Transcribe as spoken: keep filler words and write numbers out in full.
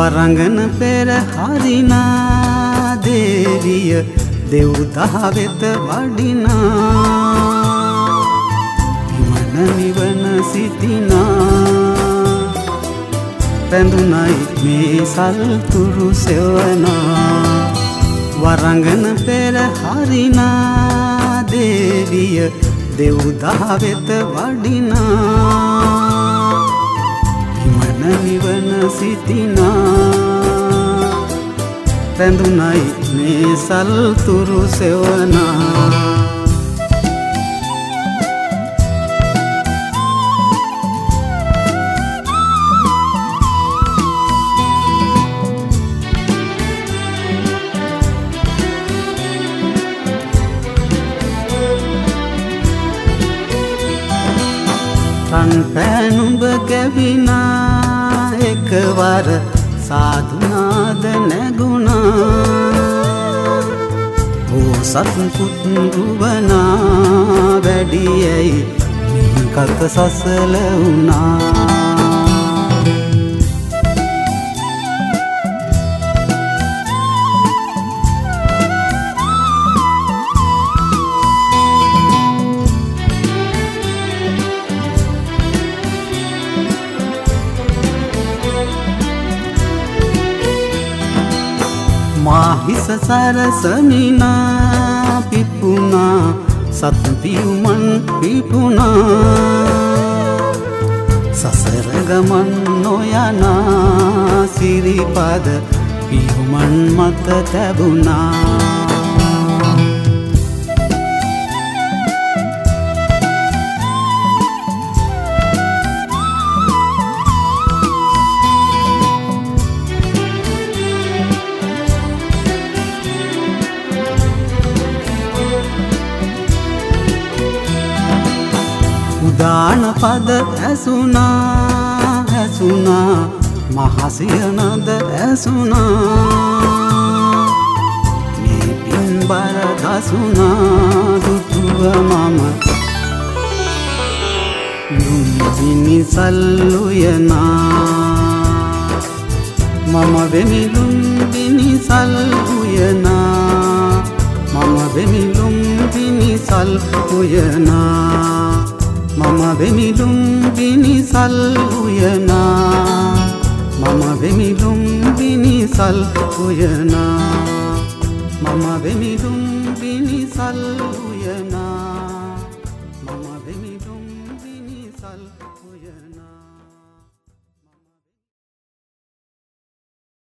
වරංගන පෙර හරිනා දේවිය දෙව්දහ වෙත වඩිනා මන නිවන සිටිනා පැඳුනයි මේ සල්තුරු සෙවනා වරංගන පෙර හරිනා දේවිය දෙව්දහ වෙත වඩිනා මන නිවන සිටිනා පැඳුනයි මේ සල්තුරු සෙවනා රන් පෑනුඹ කැවිනා එකවර සාධුනාද නැගුණා බෝසත් පුත් රුවනා වැඩියයි මිහිකත සසල වුණා මාහිස සරසමිනා පිපුනා සත් පියුමන් පිපුනා සසර ගමන් නොයනා සිරිපද පියුමන් මත තැබුණා උදාන පද ඇසුනා ඇසුනා මහසියනද ඇසුනා මේ පින්බර දසුනා දුටුව මම ලුම්බිනි සල්ලුයනා මම වෙමි ලුම්බිනි සල්ලුයනා මම වෙමි ලුම්බිනි සල්ලුයනා මම වෙමි ලුම්බිනි සල්ලුයනා මම වෙමි ලුම්බිනි සල්ලුයනා මම වෙමි ලුම්බිනි සල්ලුයනා